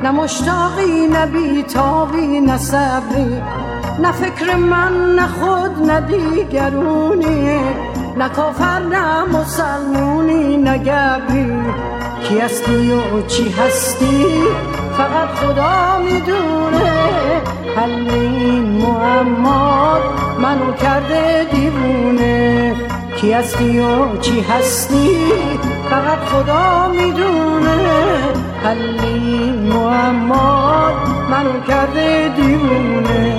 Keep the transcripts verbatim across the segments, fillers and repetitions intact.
نه مشتاقی نه بیتابی نه صبری، نه فکر من نه خود نه دیگرونی، نه کافر نه مسلمونی نه گبری. کی هستی و چی هستی فقط خدا میدونه، حل این معما منو کرده دیوونه. کی هستی و چی هستی فقط خدا میدونه، حل این معما منو کرده دیوونه.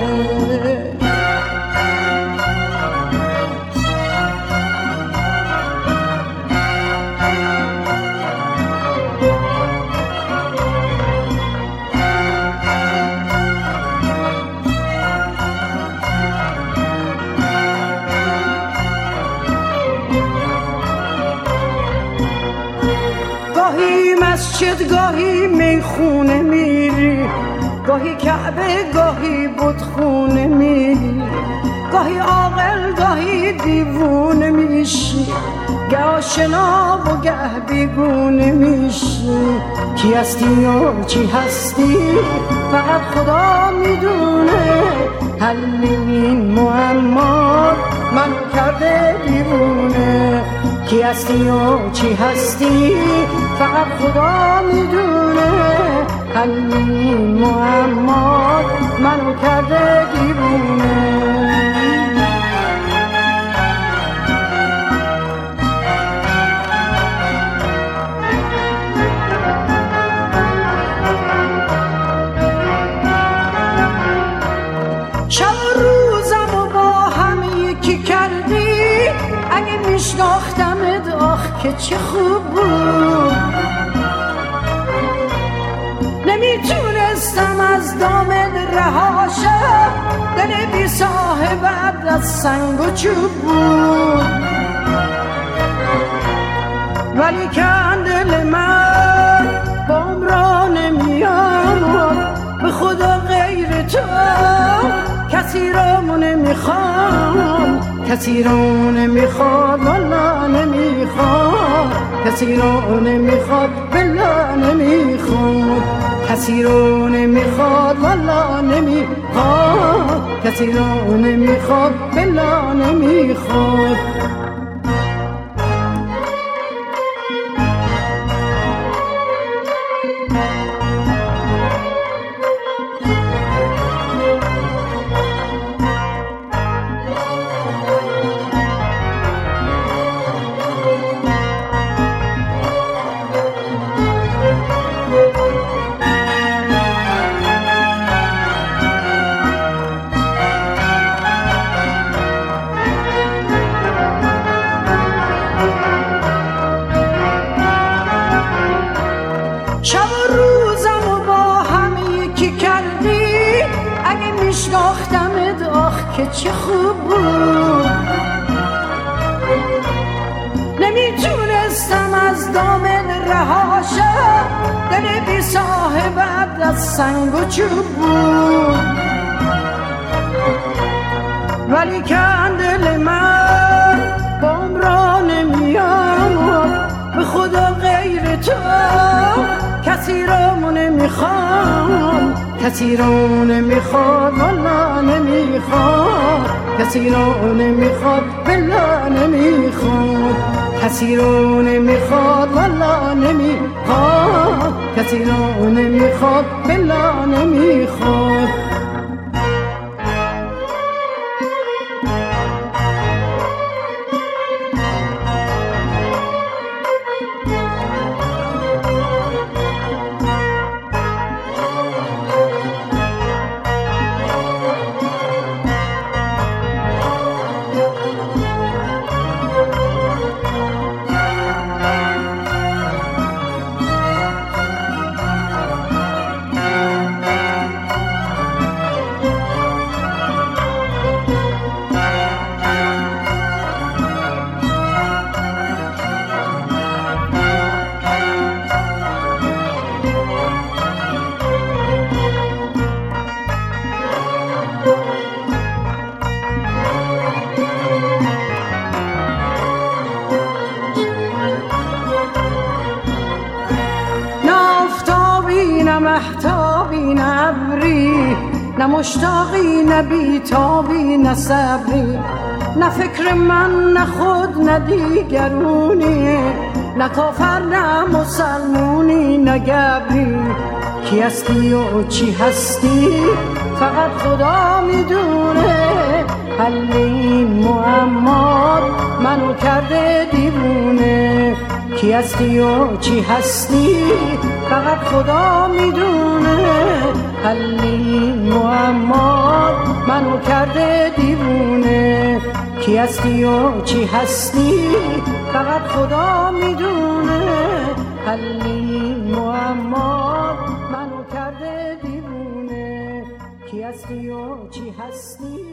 گاهی مسجد گاهی میخونه میری، گاهی کعبه گاهی بتخونه میری، گاهی عاقل گاهی دیوونه میشی، گه آشنا و گه بیگونه میشی. کی هستی و چی هستی فقط خدا میدونه، حل این معما منو کرده دیوونه. کی هستی و چی هستی فقط خدا میدونه، حل این معما منو کرده دیوونه. میشناختمت آخ که چه خوب بود، نمیتونستم از دامت رهاشم، دل بی صاحبت از سنگ و چوب بود. ولی کن دل من بام را نمیاد، به خدا غیر تو کسی را نمیخوام، کسی رو نمیخواد والا نمیخواد، کسی رو نمیخواد بلا نمیخواد، کسی رو نمیخواد والا نمیخواد، کسی رو نمیخواد بلا نمیخواد. میشناختمت آخ که چه خوب بود، نمیتونستم از دامن رهاشم، دل بی صاحبت از سنگ و چوب بود. ولی کن دل من بام را نمیاد، به خدا غیر تو کسی رو نمیخوام، کسی رو نمیخواد والا نمیخواد، کسی رو نمیخواد بلا نمیخواد، کسی رو نمیخواد والا نمیخواد، کسی رو نمیخواد بلا نمیخواد. نه مشتاقی نه بیتابی نه صبری، نه فکر من نه خود نه دیگرونی، نه کافر نه مسلمونی نه گبری. کی هستی و چی هستی فقط خدا میدونه، حل این معما منو کرده دیوونه. کی هستی و چی هستی فقط خدا میدونه، حل این معما منو کرده دیوونه. کی هستی و چی هستی فقط خدا میدونه، حل این معما منو کرده دیوونه. کی هستی و چی هستی